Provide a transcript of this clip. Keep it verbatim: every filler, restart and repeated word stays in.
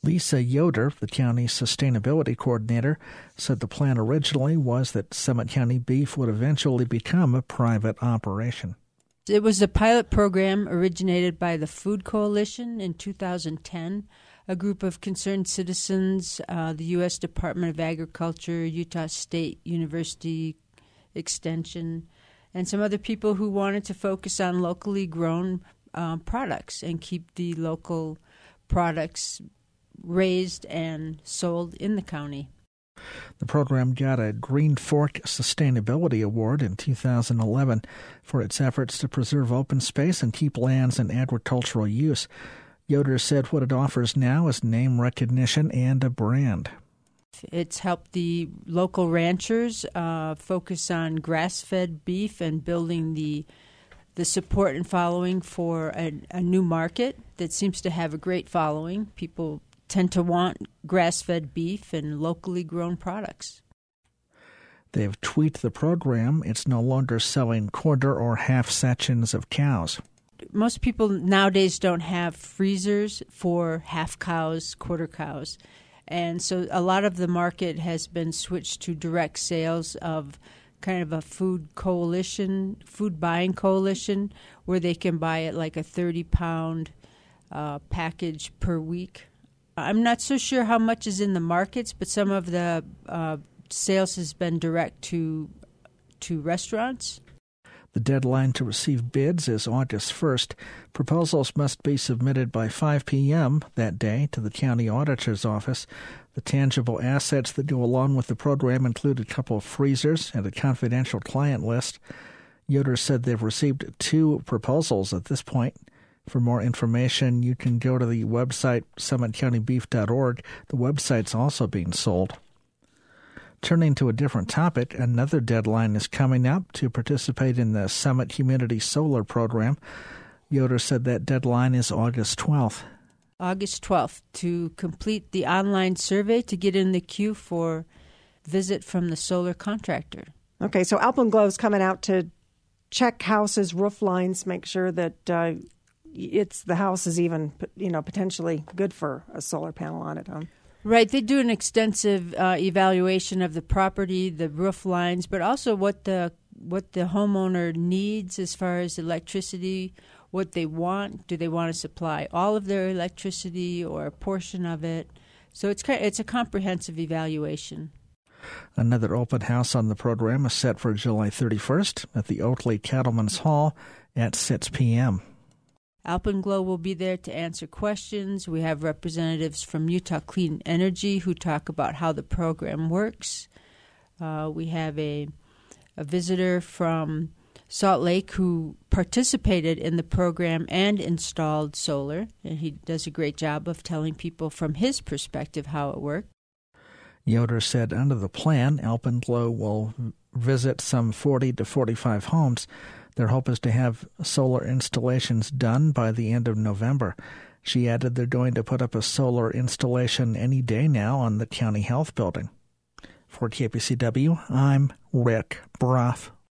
Lisa Yoder, the county's sustainability coordinator, said the plan originally was that Summit County Beef would eventually become a private operation. It was a pilot program originated by the Food Coalition in two thousand ten, a group of concerned citizens, uh, the U S Department of Agriculture, Utah State University Extension, and some other people who wanted to focus on locally grown uh, products and keep the local products raised and sold in the county. The program got a Green Fork Sustainability Award in two thousand eleven for its efforts to preserve open space and keep lands in agricultural use. Yoder said what it offers now is name recognition and a brand. It's helped the local ranchers uh, focus on grass-fed beef and building the the support and following for a, a new market that seems to have a great following. People tend to want grass-fed beef and locally grown products. They've tweaked the program. It's no longer selling quarter or half sections of cows. Most people nowadays don't have freezers for half cows, quarter cows. And so a lot of the market has been switched to direct sales of kind of a food coalition, food buying coalition, where they can buy it like a thirty-pound uh, package per week. I'm not so sure how much is in the markets, but some of the uh, sales has been direct to to restaurants. The deadline to receive bids is August first. Proposals must be submitted by five p.m. that day to the county auditor's office. The tangible assets that go along with the program include a couple of freezers and a confidential client list. Yoder said they've received two proposals at this point. For more information, you can go to the website summit county beef dot org. The website's also being sold. Turning to a different topic, another deadline is coming up to participate in the Summit Community Solar Program. Yoder said that deadline is August twelfth. August twelfth to complete the online survey to get in the queue for visit from the solar contractor. Okay, so Alpenglow is coming out to check houses, roof lines, make sure that uh, it's the house is even, you know, potentially good for a solar panel on it, huh? Right. They do an extensive uh, evaluation of the property, the roof lines, but also what the what the homeowner needs as far as electricity, what they want. Do they want to supply all of their electricity or a portion of it? So it's it's a comprehensive evaluation. Another open house on the program is set for July thirty-first at the Oatley Cattlemen's Hall at six p.m. Alpenglow will be there to answer questions. We have representatives from Utah Clean Energy who talk about how the program works. Uh, we have a, a visitor from Salt Lake who participated in the program and installed solar, and he does a great job of telling people from his perspective how it worked. Yoder said under the plan, Alpenglow will visit some forty to forty-five homes. Their hope is to have solar installations done by the end of November. She added they're going to put up a solar installation any day now on the County Health Building. For K P C W, I'm Rick Brough.